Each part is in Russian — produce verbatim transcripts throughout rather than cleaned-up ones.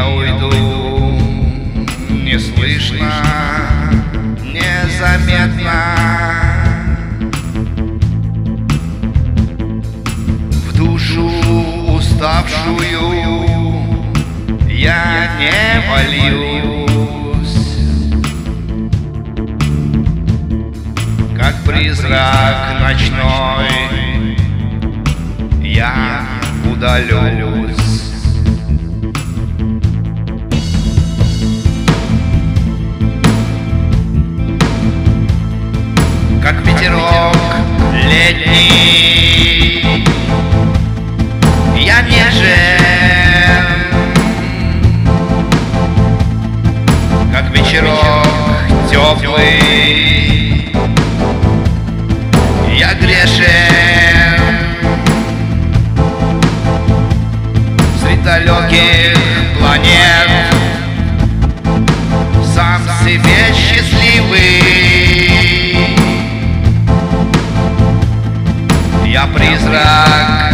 уйду неслышно, незаметно. В душу уставшую я не вольюсь, как призрак ночной я удалюсь. Как ветерок летний я нежен, как вечерок теплый я грешен. Среди далеких планет сам себе счастливый. Я призрак,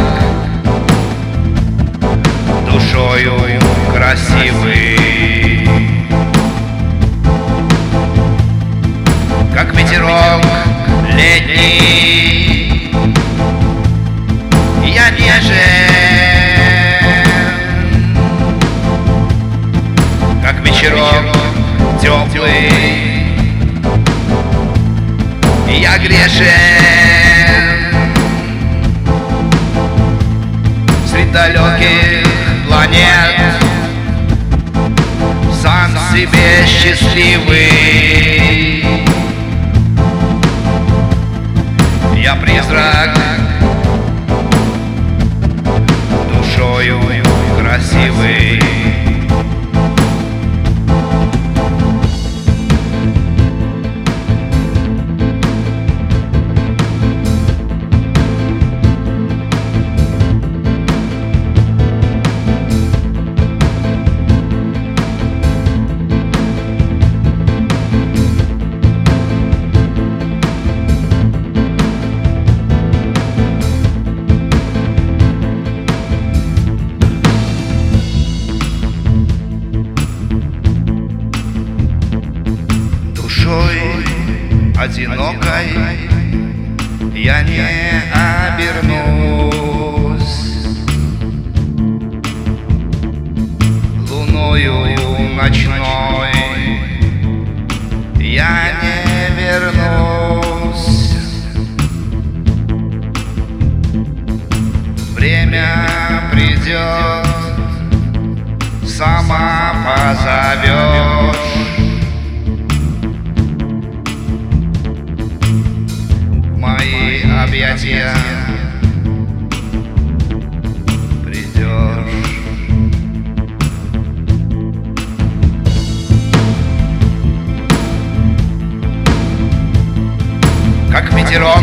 душою красивый, как ветерок летний я нежен, как вечерок теплый я грешен. Среди далеких планет сам себе счастливый. Я призрак, душою красивый. Одинокой я не обернусь, луною ночной я не вернусь. Время придет, сама позовешь. Объятия придешь. Как ветерок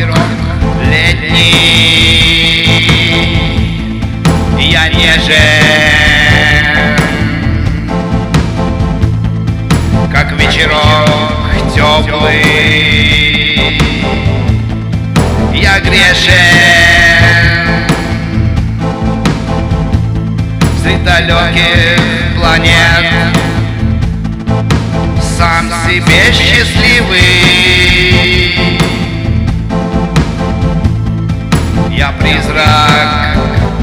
летний я нежен, как вечерок теплый я грешен. Среди далеких планет сам себе счастливый. Я призрак,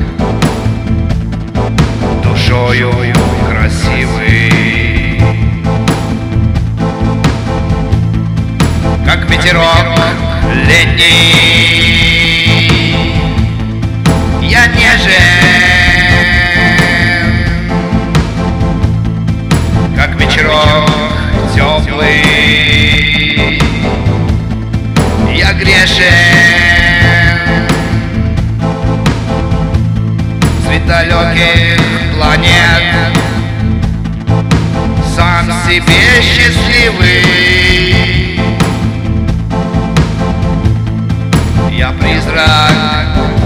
душою красивый, как ветерок летний я нежен, как вечерок теплый я грешен. Среди далеких планет сам себе счастливый. Я призрак,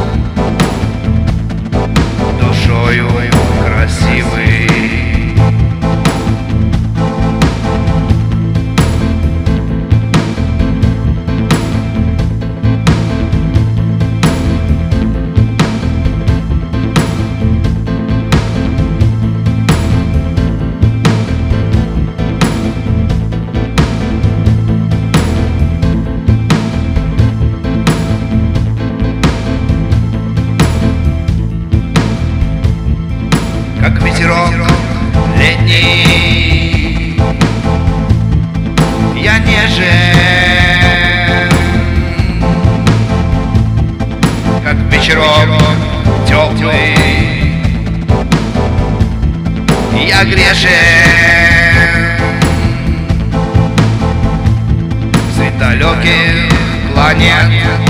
душою красивый. грешен. Среди далеких планет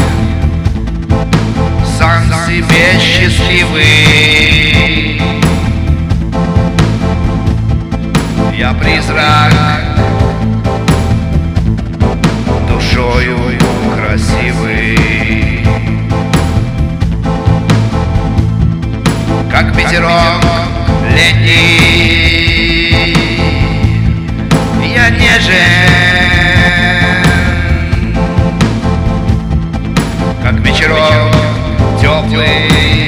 сам себе счастливый. Я призрак, душою красивый. Как ветерок летний, я нежен. Как вечерок теплый,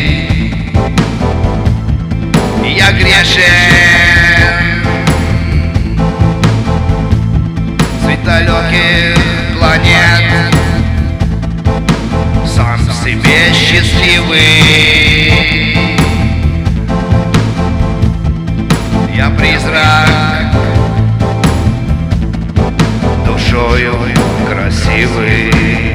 я грешен. Среди далеких планет сам себе счастливый. Я призрак, душою красивый.